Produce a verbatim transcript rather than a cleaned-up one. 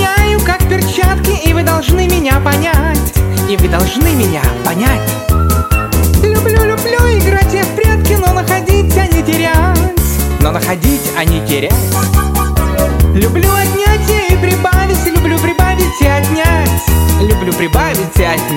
меняю как перчатки, и вы должны меня понять. И вы должны меня понять. Люблю, люблю играть я в прятки, но находить, а не терять. Но находить, а не терять. Люблю отнять и прибавить, люблю прибавить и отнять. Люблю прибавить и отнять.